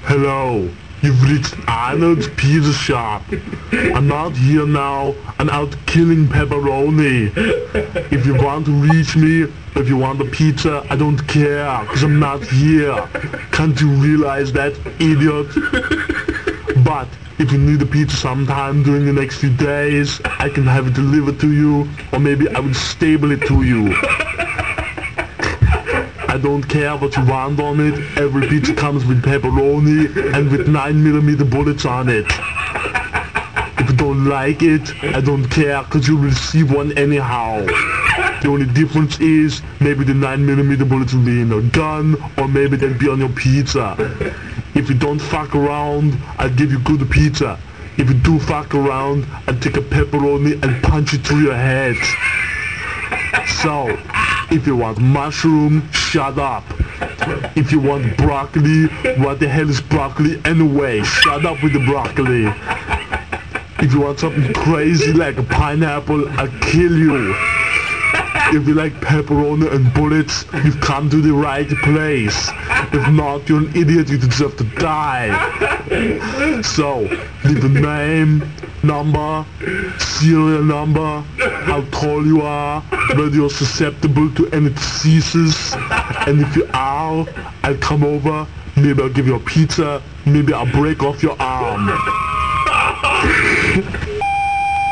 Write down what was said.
Hello, you've reached Arnold's Pizza Shop. I'm out here now and out killing pepperoni. If you want to reach me, if you want a pizza, I don't care, cause I'm not here. Can't you realize that, idiot? But if you need a pizza sometime during the next few days, I can have it delivered to you, or maybe I will stable it to you. I don't care what you want on it. Every pizza comes with pepperoni and with 9mm bullets on it. If you don't like it, I don't care, cause you'll receive one anyhow. The only difference is maybe the 9mm bullets will be in a gun, or maybe they'll be on your pizza. If you don't fuck around, I'll give you good pizza. If you do fuck around, I'll take a pepperoni and punch it through your head. So, if you want mushroom, shut up. If you want broccoli, what the hell is broccoli anyway? Shut up with the broccoli. If you want something crazy like a pineapple, I'll kill you. If you like pepperoni and bullets, you've come to the right place. If not, you're an idiot, you deserve to die. So, leave a name, number, serial number, how tall you are, whether you're susceptible to any diseases, and if you are, I'll come over, maybe I'll give you a pizza, maybe I'll break off your arm.